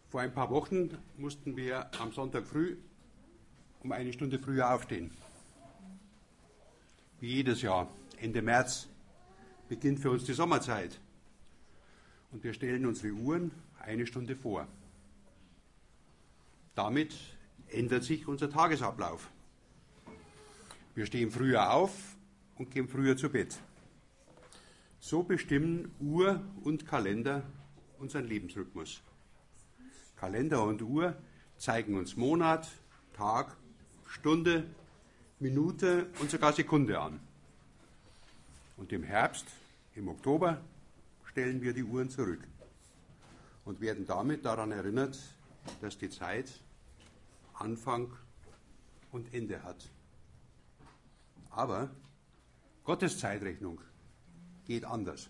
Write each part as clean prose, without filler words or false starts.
Vor ein paar Wochen mussten wir am Sonntag früh um eine Stunde früher aufstehen. Wie jedes Jahr, Ende März, beginnt für uns die Sommerzeit. Und wir stellen unsere Uhren eine Stunde vor. Damit ändert sich unser Tagesablauf. Wir stehen früher auf und gehen früher zu Bett. So bestimmen Uhr und Kalender unseren Lebensrhythmus. Kalender und Uhr zeigen uns Monat, Tag, Stunde, Minute und sogar Sekunde an. Und im Herbst, im Oktober, stellen wir die Uhren zurück und werden damit daran erinnert, dass die Zeit Anfang und Ende hat. Aber Gottes Zeitrechnung geht anders.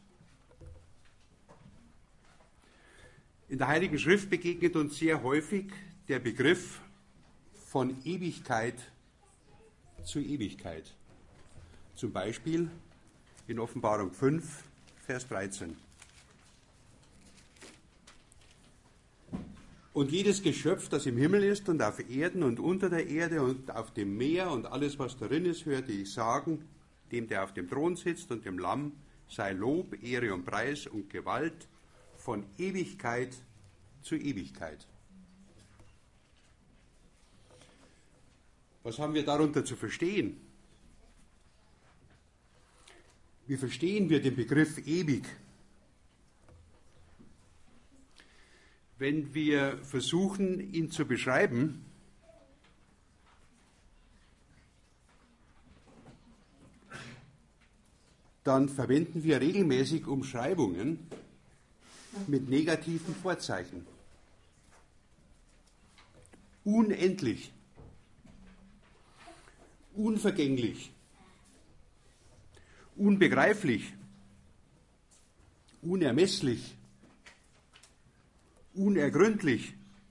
In der Heiligen Schrift begegnet uns sehr häufig der Begriff von Ewigkeit zu Ewigkeit. Zum Beispiel in Offenbarung 5, Vers 13. Und jedes Geschöpf, das im Himmel ist und auf Erden und unter der Erde und auf dem Meer und alles, was darin ist, hörte ich sagen, dem, der auf dem Thron sitzt und dem Lamm, sei Lob, Ehre und Preis und Gewalt von Ewigkeit zu Ewigkeit. Was haben wir darunter zu verstehen? Wie verstehen wir den Begriff ewig? Wenn wir versuchen, ihn zu beschreiben, dann verwenden wir regelmäßig Umschreibungen mit negativen Vorzeichen. Unendlich, unvergänglich, unbegreiflich, unermesslich, unergründlich,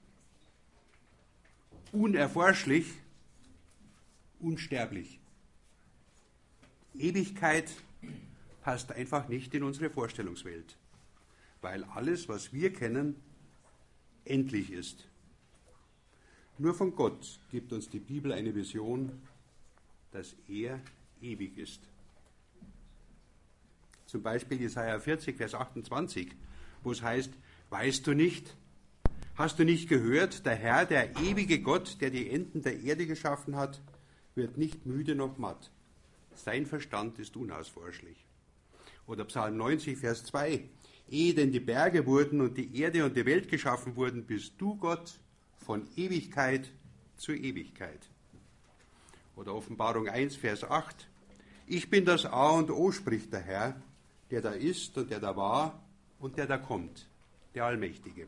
unerforschlich, unsterblich. Ewigkeit passt einfach nicht in unsere Vorstellungswelt, weil alles, was wir kennen, endlich ist. Nur von Gott gibt uns die Bibel eine Vision, dass er ewig ist. Zum Beispiel Jesaja 40, Vers 28, wo es heißt, weißt du nicht, hast du nicht gehört, der Herr, der ewige Gott, der die Enden der Erde geschaffen hat, wird nicht müde noch matt. Sein Verstand ist unausforschlich. Oder Psalm 90, Vers 2, ehe denn die Berge wurden und die Erde und die Welt geschaffen wurden, bist du Gott von Ewigkeit zu Ewigkeit. Oder Offenbarung 1, Vers 8, ich bin das A und O, spricht der Herr, der da ist und der da war und der da kommt, der Allmächtige.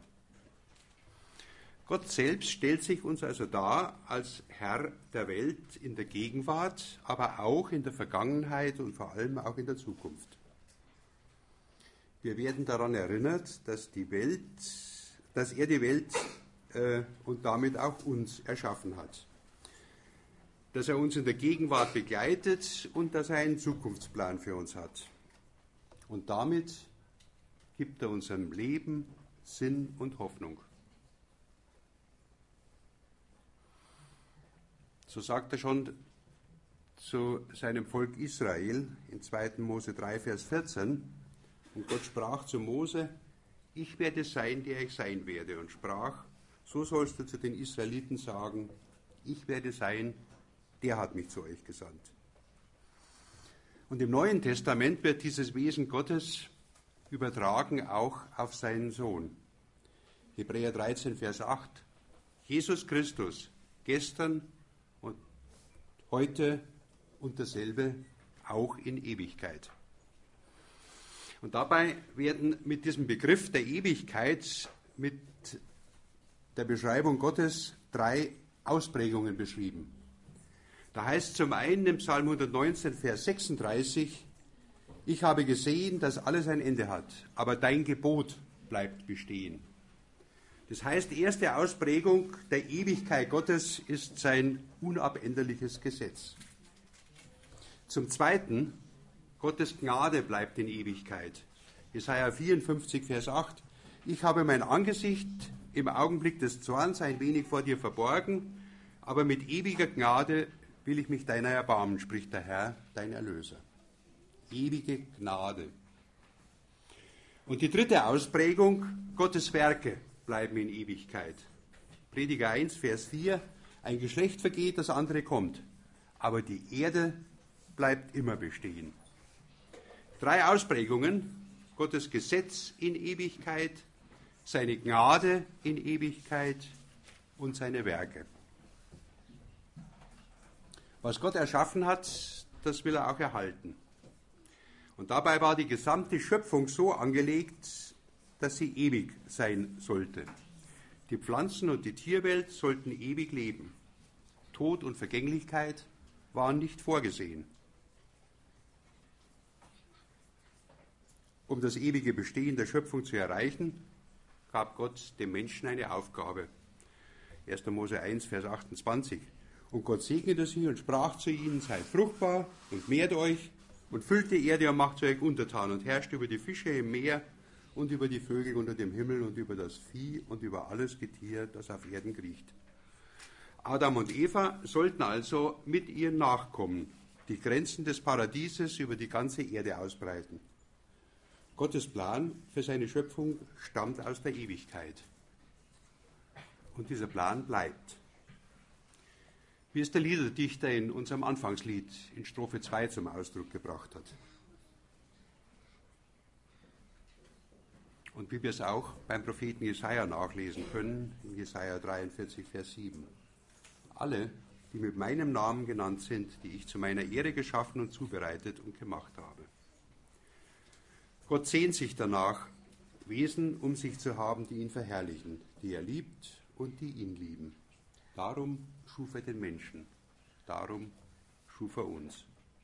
Gott selbst stellt sich uns also dar als Herr der Welt in der Gegenwart, aber auch in der Vergangenheit und vor allem auch in der Zukunft. Wir werden daran erinnert, dass er die Welt und damit auch uns erschaffen hat. Dass er uns in der Gegenwart begleitet und dass er einen Zukunftsplan für uns hat. Und damit gibt er unserem Leben Sinn und Hoffnung. So sagt er schon zu seinem Volk Israel in 2. Mose 3, Vers 14. Und Gott sprach zu Mose, ich werde sein, der ich sein werde. Und sprach, so sollst du zu den Israeliten sagen, ich werde sein, der hat mich zu euch gesandt. Und im Neuen Testament wird dieses Wesen Gottes übertragen auch auf seinen Sohn. Hebräer 13, Vers 8. Jesus Christus, gestern und heute und dasselbe auch in Ewigkeit. Und dabei werden mit diesem Begriff der Ewigkeit, mit der Beschreibung Gottes 3 Ausprägungen beschrieben. Da heißt zum einen im Psalm 119, Vers 36, ich habe gesehen, dass alles ein Ende hat, aber dein Gebot bleibt bestehen. Das heißt, erste Ausprägung der Ewigkeit Gottes ist sein unabänderliches Gesetz. Zum Zweiten, Gottes Gnade bleibt in Ewigkeit. Jesaja 54, Vers 8. Ich habe mein Angesicht im Augenblick des Zorns ein wenig vor dir verborgen, aber mit ewiger Gnade will ich mich deiner erbarmen, spricht der Herr, dein Erlöser. Ewige Gnade. Und die dritte Ausprägung, Gottes Werke bleiben in Ewigkeit. Prediger 1, Vers 4, ein Geschlecht vergeht, das andere kommt, aber die Erde bleibt immer bestehen. 3 Ausprägungen, Gottes Gesetz in Ewigkeit, seine Gnade in Ewigkeit und seine Werke. Was Gott erschaffen hat, das will er auch erhalten. Und dabei war die gesamte Schöpfung so angelegt, dass sie ewig sein sollte. Die Pflanzen- und die Tierwelt sollten ewig leben. Tod und Vergänglichkeit waren nicht vorgesehen. Um das ewige Bestehen der Schöpfung zu erreichen, gab Gott dem Menschen eine Aufgabe. 1. Mose 1, Vers 28. Und Gott segnete sie und sprach zu ihnen, seid fruchtbar und mehrt euch und füllt die Erde und macht sie euch untertan und herrscht über die Fische im Meer und über die Vögel unter dem Himmel und über das Vieh und über alles Getier, das auf Erden kriecht. Adam und Eva sollten also mit ihren Nachkommen die Grenzen des Paradieses über die ganze Erde ausbreiten. Gottes Plan für seine Schöpfung stammt aus der Ewigkeit. Und dieser Plan bleibt. Wie es der Liederdichter in unserem Anfangslied in Strophe 2 zum Ausdruck gebracht hat. Und wie wir es auch beim Propheten Jesaja nachlesen können, in Jesaja 43, Vers 7. Alle, die mit meinem Namen genannt sind, die ich zu meiner Ehre geschaffen und zubereitet und gemacht habe. Gott sehnt sich danach, Wesen um sich zu haben, die ihn verherrlichen, die er liebt und die ihn lieben. Darum schuf er den Menschen, darum schuf er uns.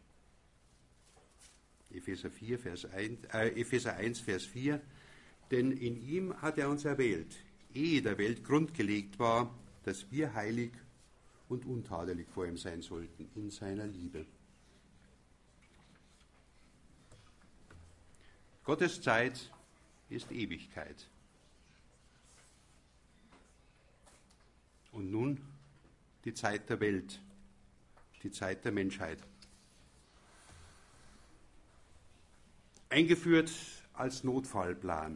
Epheser 1, Vers 4. Denn in ihm hat er uns erwählt, ehe der Welt Grund gelegt war, dass wir heilig und untadelig vor ihm sein sollten, in seiner Liebe. Gottes Zeit ist Ewigkeit. Und nun die Zeit der Welt, die Zeit der Menschheit. Eingeführt als Notfallplan.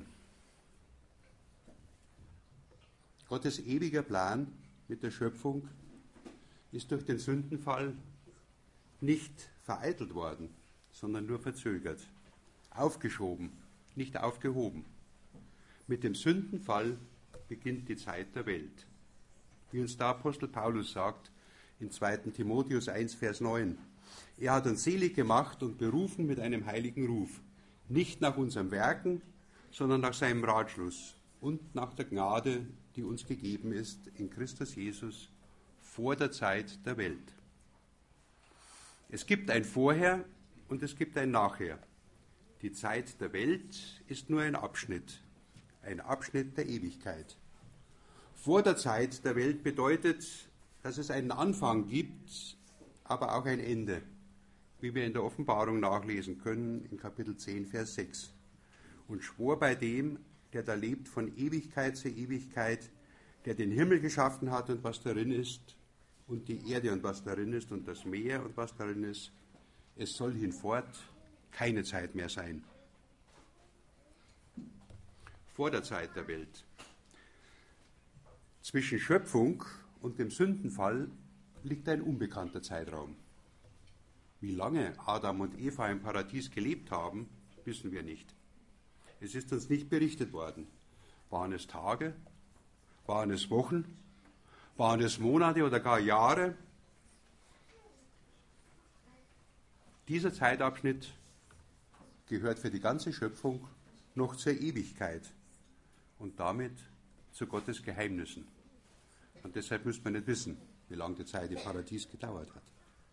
Gottes ewiger Plan mit der Schöpfung ist durch den Sündenfall nicht vereitelt worden, sondern nur verzögert, aufgeschoben, nicht aufgehoben. Mit dem Sündenfall beginnt die Zeit der Welt. Wie uns der Apostel Paulus sagt, in 2. Timotheus 1, Vers 9. Er hat uns selig gemacht und berufen mit einem heiligen Ruf, nicht nach unseren Werken, sondern nach seinem Ratschluss und nach der Gnade, die uns gegeben ist in Christus Jesus vor der Zeit der Welt. Es gibt ein Vorher und es gibt ein Nachher. Die Zeit der Welt ist nur ein Abschnitt der Ewigkeit. Vor der Zeit der Welt bedeutet, dass es einen Anfang gibt, aber auch ein Ende, wie wir in der Offenbarung nachlesen können, in Kapitel 10, Vers 6. Und schwor bei dem, der da lebt von Ewigkeit zu Ewigkeit, der den Himmel geschaffen hat und was darin ist, und die Erde und was darin ist, und das Meer und was darin ist, es soll hinfort keine Zeit mehr sein. Vor der Zeit der Welt. Zwischen Schöpfung und dem Sündenfall liegt ein unbekannter Zeitraum. Wie lange Adam und Eva im Paradies gelebt haben, wissen wir nicht. Es ist uns nicht berichtet worden. Waren es Tage? Waren es Wochen? Waren es Monate oder gar Jahre? Dieser Zeitabschnitt gehört für die ganze Schöpfung noch zur Ewigkeit und damit zu Gottes Geheimnissen. Und deshalb müsste man nicht wissen, wie lange die Zeit im Paradies gedauert hat.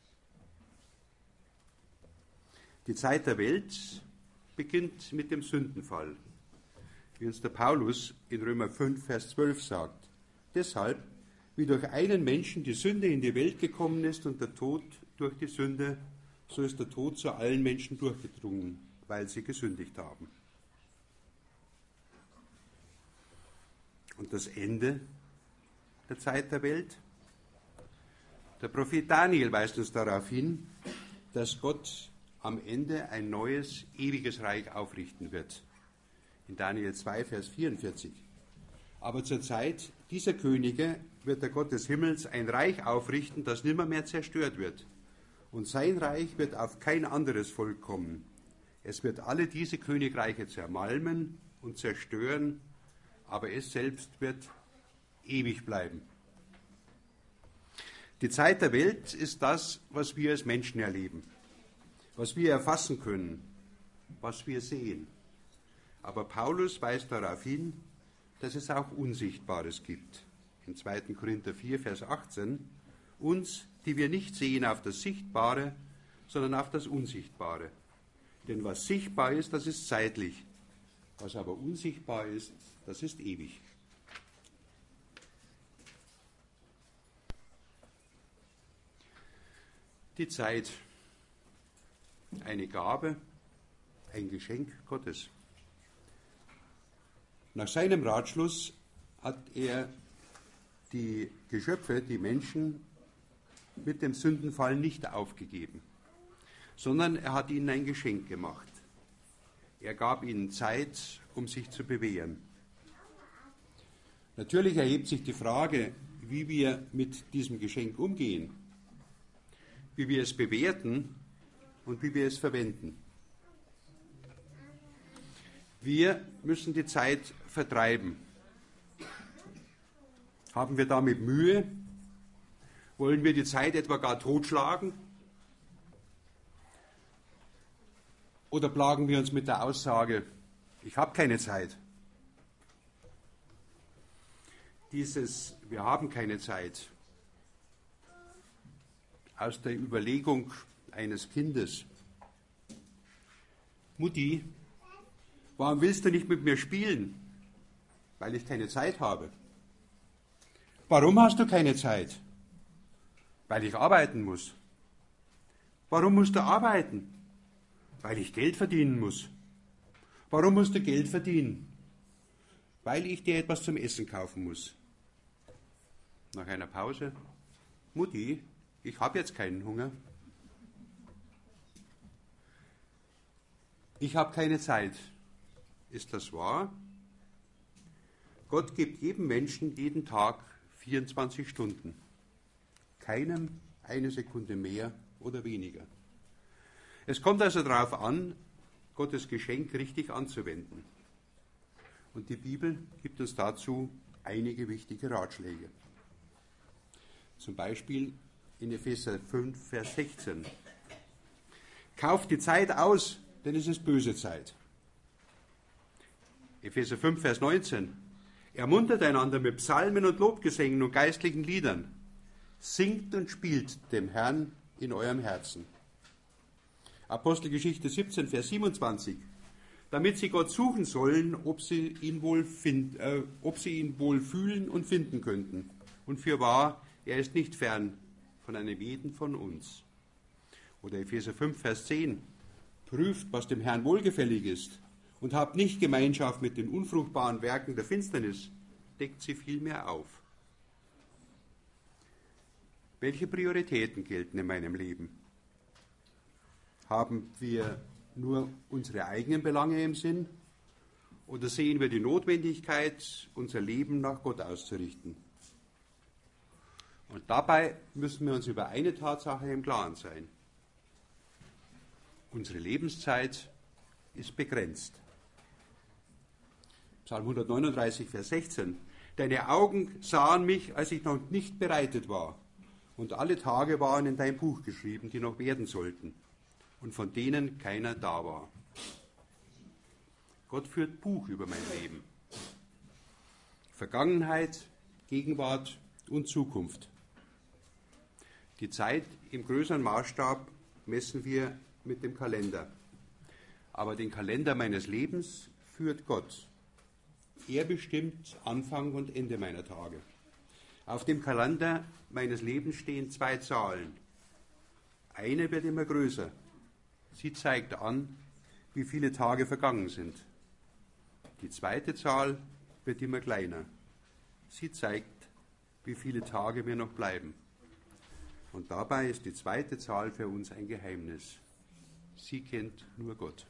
Die Zeit der Welt beginnt mit dem Sündenfall, wie uns der Paulus in Römer 5, Vers 12 sagt. Deshalb, wie durch einen Menschen die Sünde in die Welt gekommen ist und der Tod durch die Sünde, so ist der Tod zu allen Menschen durchgedrungen, weil sie gesündigt haben. und das Ende der Zeit der Welt? Der Prophet Daniel weist uns darauf hin, dass Gott am Ende ein neues, ewiges Reich aufrichten wird. In Daniel 2, Vers 44. Aber zur Zeit dieser Könige wird der Gott des Himmels ein Reich aufrichten, das nimmermehr zerstört wird. Und sein Reich wird auf kein anderes Volk kommen. Es wird alle diese Königreiche zermalmen und zerstören, aber es selbst wird ewig bleiben. Die Zeit der Welt ist das, was wir als Menschen erleben, was wir erfassen können, was wir sehen. Aber Paulus weist darauf hin, dass es auch Unsichtbares gibt. In 2. Korinther 4, Vers 18, uns, die wir nicht sehen auf das Sichtbare, sondern auf das Unsichtbare. Denn was sichtbar ist, das ist zeitlich. Was aber unsichtbar ist, das ist ewig. Die Zeit, eine Gabe, ein Geschenk Gottes. Nach seinem Ratschluss hat er die Geschöpfe, die Menschen, mit dem Sündenfall nicht aufgegeben, sondern er hat ihnen ein Geschenk gemacht. Er gab ihnen Zeit, um sich zu bewähren. Natürlich erhebt sich die Frage, wie wir mit diesem Geschenk umgehen, wie wir es bewerten und wie wir es verwenden. Wir müssen die Zeit vertreiben. Haben wir damit Mühe? Wollen wir die Zeit etwa gar totschlagen? Oder plagen wir uns mit der Aussage, ich habe keine Zeit? Dieses wir haben keine Zeit aus der Überlegung eines Kindes. Mutti, warum willst du nicht mit mir spielen? Weil ich keine Zeit habe. Warum hast du keine Zeit? Weil ich arbeiten muss. Warum musst du arbeiten? Weil ich Geld verdienen muss. Warum musst du Geld verdienen? Weil ich dir etwas zum Essen kaufen muss. Nach einer Pause, Mutti, ich habe jetzt keinen Hunger. Ich habe keine Zeit. Ist das wahr? Gott gibt jedem Menschen jeden Tag 24 Stunden. Keinem eine Sekunde mehr oder weniger. Es kommt also darauf an, Gottes Geschenk richtig anzuwenden. Und die Bibel gibt uns dazu einige wichtige Ratschläge. Zum Beispiel in Epheser 5, Vers 16. Kauft die Zeit aus, denn es ist böse Zeit. Epheser 5, Vers 19. Ermuntert einander mit Psalmen und Lobgesängen und geistlichen Liedern. Singt und spielt dem Herrn in eurem Herzen. Apostelgeschichte 17, Vers 27. Damit sie Gott suchen sollen, ob sie ihn wohl fühlen und finden könnten. Und fürwahr, er ist nicht fern von einem jeden von uns. Oder Epheser 5, Vers 10. Prüft, was dem Herrn wohlgefällig ist, und habt nicht Gemeinschaft mit den unfruchtbaren Werken der Finsternis, deckt sie vielmehr auf. Welche Prioritäten gelten in meinem Leben? Haben wir nur unsere eigenen Belange im Sinn oder sehen wir die Notwendigkeit, unser Leben nach Gott auszurichten? Und dabei müssen wir uns über eine Tatsache im Klaren sein. Unsere Lebenszeit ist begrenzt. Psalm 139, Vers 16. Deine Augen sahen mich, als ich noch nicht bereitet war. Und alle Tage waren in dein Buch geschrieben, die noch werden sollten. Und von denen keiner da war. Gott führt Buch über mein Leben. Vergangenheit, Gegenwart und Zukunft. Die Zeit im größeren Maßstab messen wir mit dem Kalender. Aber den Kalender meines Lebens führt Gott. Er bestimmt Anfang und Ende meiner Tage. Auf dem Kalender meines Lebens stehen 2 Zahlen. Eine wird immer größer. Sie zeigt an, wie viele Tage vergangen sind. Die zweite Zahl wird immer kleiner. Sie zeigt, wie viele Tage mir noch bleiben. Und dabei ist die zweite Zahl für uns ein Geheimnis. Sie kennt nur Gott.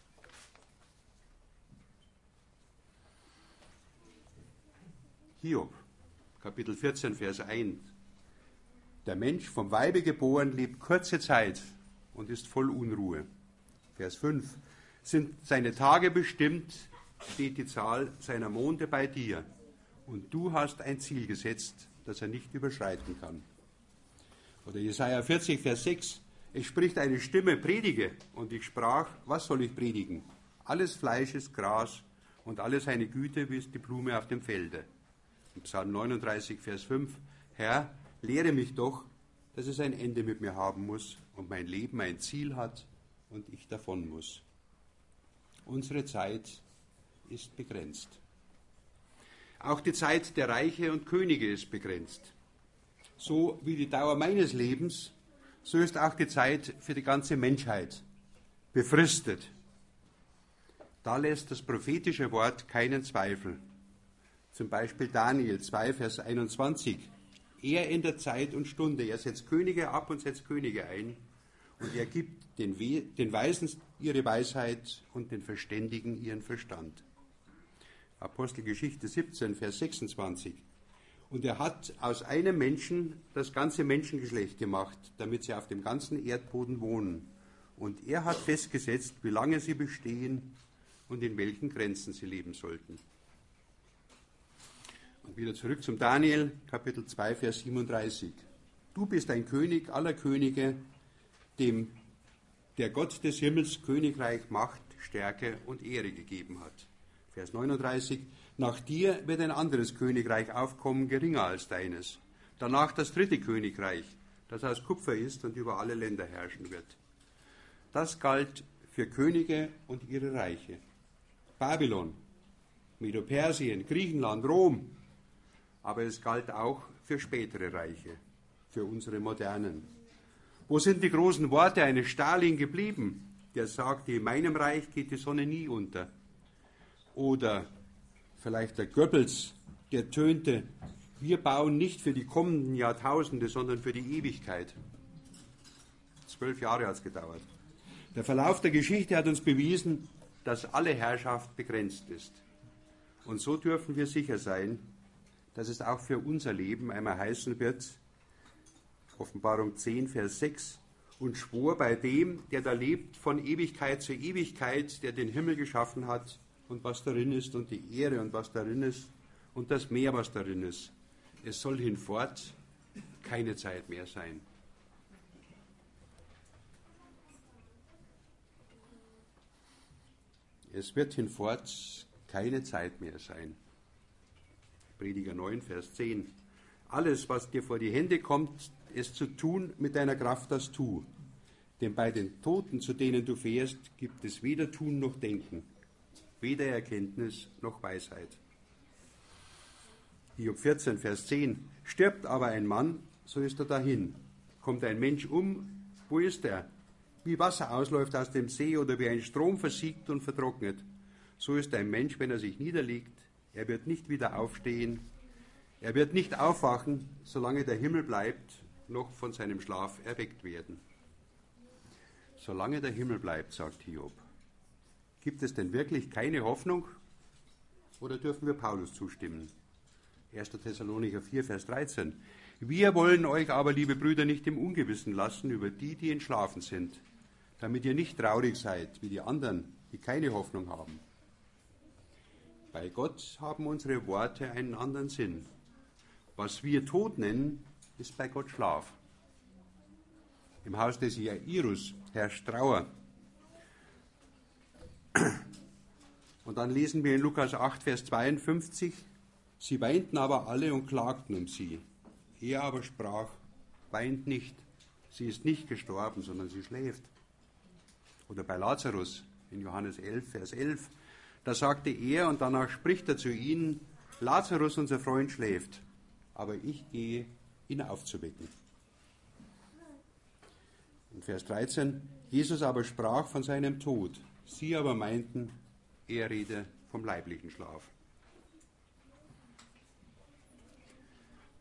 Hiob, Kapitel 14, Vers 1. Der Mensch vom Weibe geboren lebt kurze Zeit und ist voll Unruhe. Vers 5. Sind seine Tage bestimmt, steht die Zahl seiner Monde bei dir. Und du hast ein Ziel gesetzt, das er nicht überschreiten kann. Oder Jesaja 40, Vers 6. Es spricht eine Stimme, predige. Und ich sprach, was soll ich predigen? Alles Fleisch ist Gras und alle seine Güte wie die Blume auf dem Felde. Im Psalm 39, Vers 5. Herr, lehre mich doch, dass es ein Ende mit mir haben muss und mein Leben ein Ziel hat und ich davon muss. Unsere Zeit ist begrenzt. Auch die Zeit der Reiche und Könige ist begrenzt. So wie die Dauer meines Lebens, so ist auch die Zeit für die ganze Menschheit befristet. Da lässt das prophetische Wort keinen Zweifel. Zum Beispiel Daniel 2, Vers 21. Er ändert Zeit und Stunde. Er setzt Könige ab und setzt Könige ein. Und er gibt den Weisen ihre Weisheit und den Verständigen ihren Verstand. Apostelgeschichte 17, Vers 26. Und er hat aus einem Menschen das ganze Menschengeschlecht gemacht, damit sie auf dem ganzen Erdboden wohnen. Und er hat festgesetzt, wie lange sie bestehen und in welchen Grenzen sie leben sollten. Und wieder zurück zum Daniel, Kapitel 2, Vers 37. Du bist ein König aller Könige, dem der Gott des Himmels Königreich, Macht, Stärke und Ehre gegeben hat. Vers 39. Nach dir wird ein anderes Königreich aufkommen, geringer als deines. Danach das dritte Königreich, das aus Kupfer ist und über alle Länder herrschen wird. Das galt für Könige und ihre Reiche. Babylon, Medo-Persien, Griechenland, Rom. Aber es galt auch für spätere Reiche, für unsere modernen. Wo sind die großen Worte eines Stalin geblieben, der sagte, in meinem Reich geht die Sonne nie unter? Oder vielleicht der Goebbels, der tönte, wir bauen nicht für die kommenden Jahrtausende, sondern für die Ewigkeit. 12 Jahre hat es gedauert. Der Verlauf der Geschichte hat uns bewiesen, dass alle Herrschaft begrenzt ist. Und so dürfen wir sicher sein, dass es auch für unser Leben einmal heißen wird, Offenbarung 10, Vers 6, und schwor bei dem, der da lebt, von Ewigkeit zu Ewigkeit, der den Himmel geschaffen hat und was darin ist und die Erde und was darin ist und das Meer, was darin ist. Es soll hinfort keine Zeit mehr sein. Es wird hinfort keine Zeit mehr sein. Prediger 9, Vers 10. Alles, was dir vor die Hände kommt, es zu tun, mit deiner Kraft das tu. Denn bei den Toten, zu denen du fährst, gibt es weder Tun noch Denken, weder Erkenntnis noch Weisheit. Hiob 14, Vers 10. Stirbt aber ein Mann, so ist er dahin. Kommt ein Mensch um, wo ist er? Wie Wasser ausläuft aus dem See oder wie ein Strom versiegt und vertrocknet. So ist ein Mensch, wenn er sich niederlegt. Er wird nicht wieder aufstehen. Er wird nicht aufwachen, solange der Himmel bleibt, noch von seinem Schlaf erweckt werden. Solange der Himmel bleibt, sagt Hiob. Gibt es denn wirklich keine Hoffnung? Oder dürfen wir Paulus zustimmen? 1. Thessalonicher 4, Vers 13. Wir wollen euch aber, liebe Brüder, nicht im Ungewissen lassen über die, die entschlafen sind, damit ihr nicht traurig seid wie die anderen, die keine Hoffnung haben. Bei Gott haben unsere Worte einen anderen Sinn. Was wir Tod nennen, ist bei Gott Schlaf. Im Haus des Jairus herrscht Trauer. Und dann lesen wir in Lukas 8, Vers 52, sie weinten aber alle und klagten um sie. Er aber sprach, weint nicht, sie ist nicht gestorben, sondern sie schläft. Oder bei Lazarus in Johannes 11, Vers 11, da sagte er und danach spricht er zu ihnen, Lazarus, unser Freund, schläft, aber ich gehe, ihn aufzuwecken. In Vers 13, Jesus aber sprach von seinem Tod, sie aber meinten, er rede vom leiblichen Schlaf.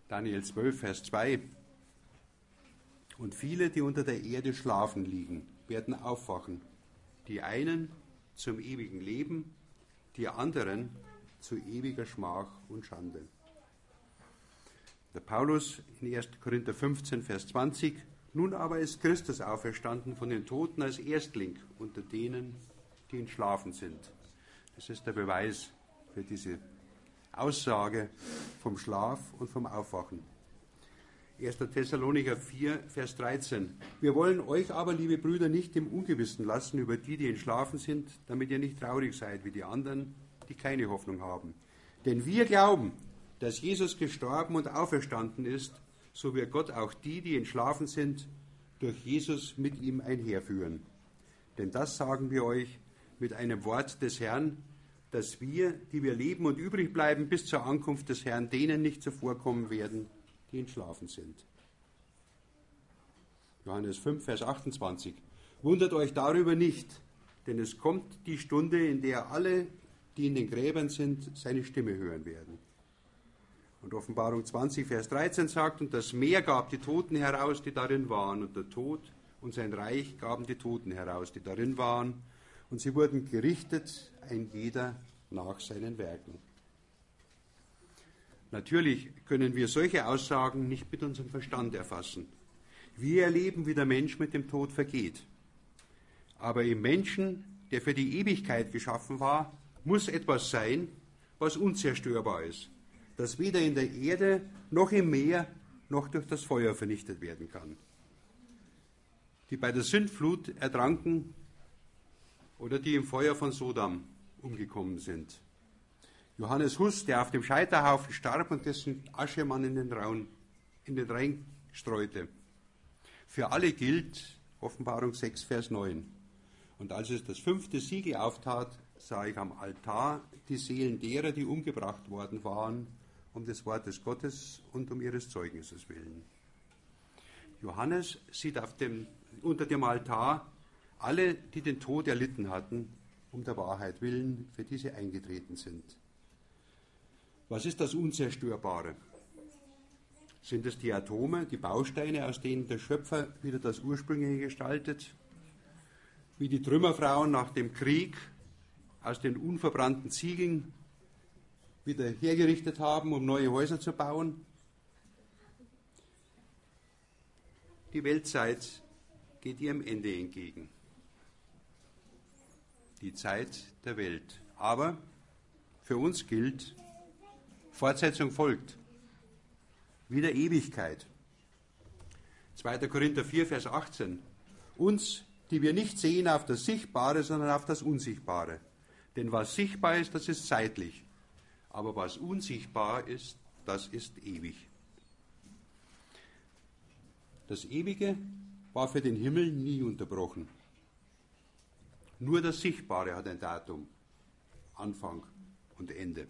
Daniel 12, Vers 2. Und viele, die unter der Erde schlafen liegen, werden aufwachen. Die einen zum ewigen Leben, die anderen zu ewiger Schmach und Schande. Der Paulus in 1. Korinther 15, Vers 20. Nun aber ist Christus auferstanden von den Toten als Erstling unter denen, die entschlafen sind. Das ist der Beweis für diese Aussage vom Schlaf und vom Aufwachen. 1. Thessalonicher 4, Vers 13. Wir wollen euch aber, liebe Brüder, nicht im Ungewissen lassen über die, die entschlafen sind, damit ihr nicht traurig seid wie die anderen, die keine Hoffnung haben. Denn wir glauben, dass Jesus gestorben und auferstanden ist, so wird Gott auch die, die entschlafen sind, durch Jesus mit ihm einherführen. Denn das sagen wir euch mit einem Wort des Herrn, dass wir, die wir leben und übrig bleiben bis zur Ankunft des Herrn, denen nicht zuvorkommen werden, die entschlafen sind. Johannes 5, Vers 28. Wundert euch darüber nicht, denn es kommt die Stunde, in der alle, die in den Gräbern sind, seine Stimme hören werden. Und Offenbarung 20, Vers 13 sagt, und das Meer gab die Toten heraus, die darin waren, und der Tod und sein Reich gaben die Toten heraus, die darin waren, und sie wurden gerichtet, ein jeder nach seinen Werken. Natürlich können wir solche Aussagen nicht mit unserem Verstand erfassen. Wir erleben, wie der Mensch mit dem Tod vergeht. Aber im Menschen, der für die Ewigkeit geschaffen war, muss etwas sein, was unzerstörbar ist, das weder in der Erde noch im Meer noch durch das Feuer vernichtet werden kann. Die bei der Sintflut ertranken oder die im Feuer von Sodom umgekommen sind. Johannes Hus, der auf dem Scheiterhaufen starb und dessen Asche man in den Rhein streute. Für alle gilt Offenbarung 6, Vers 9. Und als es das 5. Siegel auftat, sah ich am Altar die Seelen derer, die umgebracht worden waren, um des Wortes Gottes und um ihres Zeugnisses willen. Johannes sieht unter dem Altar alle, die den Tod erlitten hatten, um der Wahrheit willen, für die sie eingetreten sind. Was ist das Unzerstörbare? Sind es die Atome, die Bausteine, aus denen der Schöpfer wieder das Ursprüngliche gestaltet? Wie die Trümmerfrauen nach dem Krieg aus den unverbrannten Ziegeln wieder hergerichtet haben, um neue Häuser zu bauen? Die Weltzeit geht ihrem Ende entgegen. Die Zeit der Welt. Aber für uns gilt, Fortsetzung folgt. Wieder Ewigkeit. 2. Korinther 4, Vers 18. Uns, die wir nicht sehen auf das Sichtbare, sondern auf das Unsichtbare. Denn was sichtbar ist, das ist zeitlich. Aber was unsichtbar ist, das ist ewig. Das Ewige war für den Himmel nie unterbrochen. Nur das Sichtbare hat ein Datum, Anfang und Ende.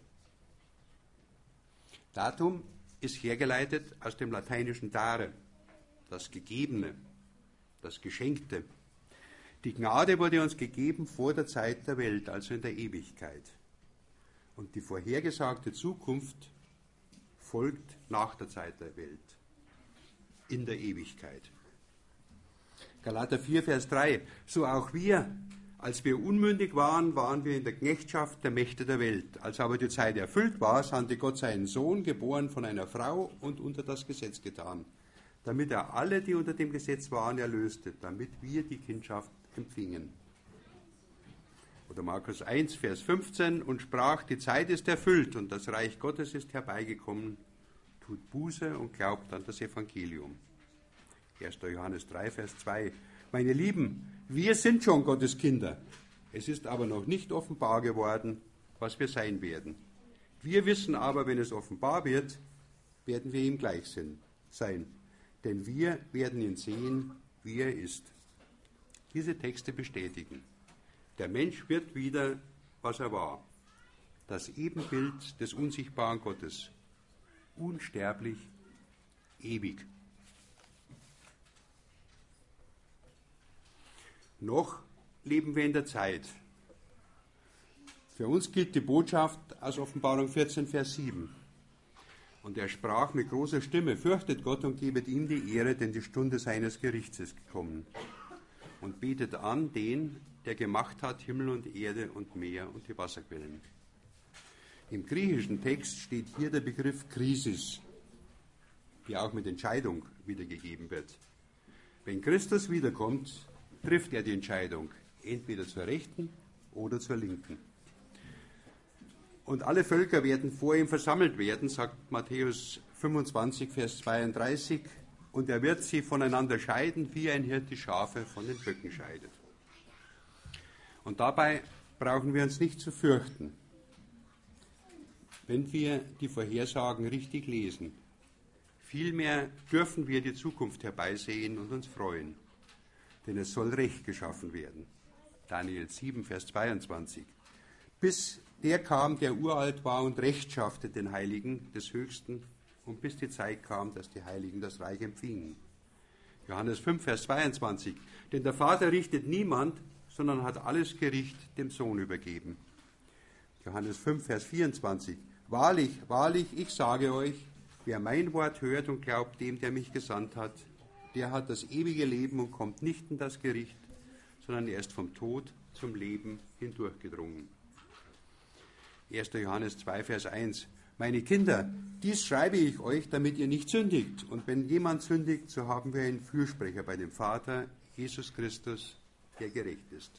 Datum ist hergeleitet aus dem lateinischen dare, das Gegebene, das Geschenkte. Die Gnade wurde uns gegeben vor der Zeit der Welt, also in der Ewigkeit. Und die vorhergesagte Zukunft folgt nach der Zeit der Welt, in der Ewigkeit. Galater 4, Vers 3. So auch wir, als wir unmündig waren, waren wir in der Knechtschaft der Mächte der Welt. Als aber die Zeit erfüllt war, sandte Gott seinen Sohn, geboren von einer Frau und unter das Gesetz getan, damit er alle, die unter dem Gesetz waren, erlöste, damit wir die Kindschaft empfingen. Oder Markus 1, Vers 15, und sprach, die Zeit ist erfüllt und das Reich Gottes ist herbeigekommen. Tut Buße und glaubt an das Evangelium. 1. Johannes 3, Vers 2. Meine Lieben, wir sind schon Gottes Kinder. Es ist aber noch nicht offenbar geworden, was wir sein werden. Wir wissen aber, wenn es offenbar wird, werden wir ihm gleich sein. Denn wir werden ihn sehen, wie er ist. Diese Texte bestätigen. Der Mensch wird wieder, was er war. Das Ebenbild des unsichtbaren Gottes. Unsterblich, ewig. Noch leben wir in der Zeit. Für uns gilt die Botschaft aus Offenbarung 14, Vers 7. Und er sprach mit großer Stimme, fürchtet Gott und gebet ihm die Ehre, denn die Stunde seines Gerichts ist gekommen. Und betet an den, der gemacht hat Himmel und Erde und Meer und die Wasserquellen. Im griechischen Text steht hier der Begriff Krisis, die auch mit Entscheidung wiedergegeben wird. Wenn Christus wiederkommt, trifft er die Entscheidung, entweder zur Rechten oder zur Linken. Und alle Völker werden vor ihm versammelt werden, sagt Matthäus 25, Vers 32, und er wird sie voneinander scheiden, wie ein Hirt die Schafe von den Böcken scheidet. Und dabei brauchen wir uns nicht zu fürchten, wenn wir die Vorhersagen richtig lesen. Vielmehr dürfen wir die Zukunft herbeisehen und uns freuen, denn es soll Recht geschaffen werden. Daniel 7, Vers 22. Bis der kam, der uralt war und Recht schaffte den Heiligen des Höchsten, und bis die Zeit kam, dass die Heiligen das Reich empfingen. Johannes 5, Vers 22. Denn der Vater richtet niemand, sondern hat alles Gericht dem Sohn übergeben. Johannes 5, Vers 24. Wahrlich, wahrlich, ich sage euch, wer mein Wort hört und glaubt dem, der mich gesandt hat, der hat das ewige Leben und kommt nicht in das Gericht, sondern er ist vom Tod zum Leben hindurchgedrungen. 1. Johannes 2, Vers 1. Meine Kinder, dies schreibe ich euch, damit ihr nicht sündigt. Und wenn jemand sündigt, so haben wir einen Fürsprecher bei dem Vater, Jesus Christus, der gerecht ist.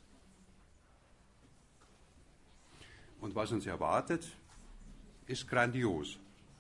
Und was uns erwartet, ist grandios.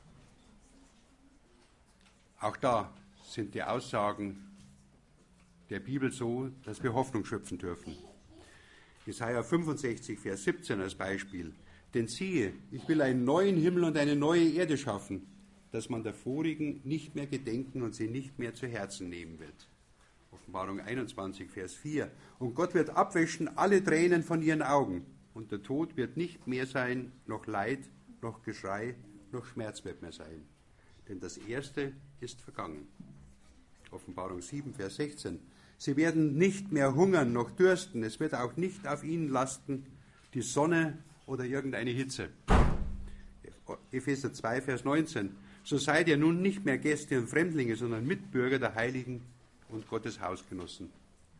Auch da sind die Aussagen der Bibel so, dass wir Hoffnung schöpfen dürfen. Jesaja 65, Vers 17 als Beispiel. Denn siehe, ich will einen neuen Himmel und eine neue Erde schaffen, dass man der vorigen nicht mehr gedenken und sie nicht mehr zu Herzen nehmen wird. Offenbarung 21, Vers 4. Und Gott wird abwischen alle Tränen von ihren Augen. Und der Tod wird nicht mehr sein, noch Leid, noch Geschrei, noch Schmerz wird mehr sein. Denn das Erste ist vergangen. Offenbarung 7, Vers 16. Sie werden nicht mehr hungern noch dürsten. Es wird auch nicht auf ihnen lasten die Sonne oder irgendeine Hitze. Epheser 2, Vers 19. So seid ihr nun nicht mehr Gäste und Fremdlinge, sondern Mitbürger der Heiligen und Gottes Hausgenossen.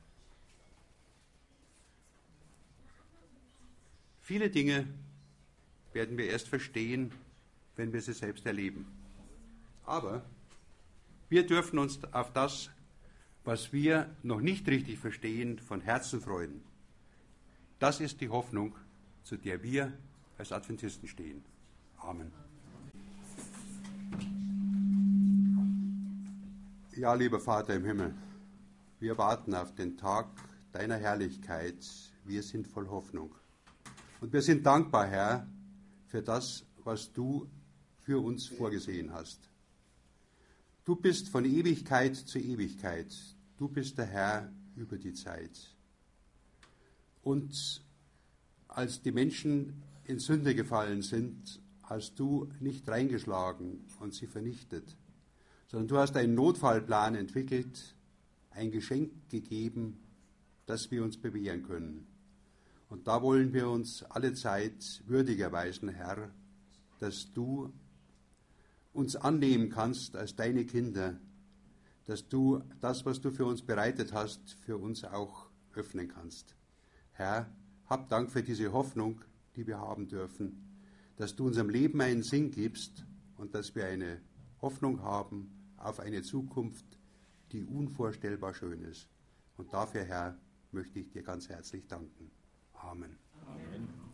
Viele Dinge werden wir erst verstehen, wenn wir sie selbst erleben. Aber wir dürfen uns auf das, was wir noch nicht richtig verstehen, von Herzen freuen. Das ist die Hoffnung, zu der wir als Adventisten stehen. Amen. Ja, lieber Vater im Himmel, wir warten auf den Tag deiner Herrlichkeit. Wir sind voll Hoffnung. Und wir sind dankbar, Herr, für das, was du für uns vorgesehen hast. Du bist von Ewigkeit zu Ewigkeit. Du bist der Herr über die Zeit. Und als die Menschen in Sünde gefallen sind, hast du nicht reingeschlagen und sie vernichtet, sondern du hast einen Notfallplan entwickelt, ein Geschenk gegeben, das wir uns bewähren können. Und da wollen wir uns alle Zeit würdig erweisen, Herr, dass du uns annehmen kannst als deine Kinder, dass du das, was du für uns bereitet hast, für uns auch öffnen kannst. Herr, hab Dank für diese Hoffnung, die wir haben dürfen, dass du unserem Leben einen Sinn gibst und dass wir eine Hoffnung haben auf eine Zukunft, die unvorstellbar schön ist. Und dafür, Herr, möchte ich dir ganz herzlich danken. Amen. Amen.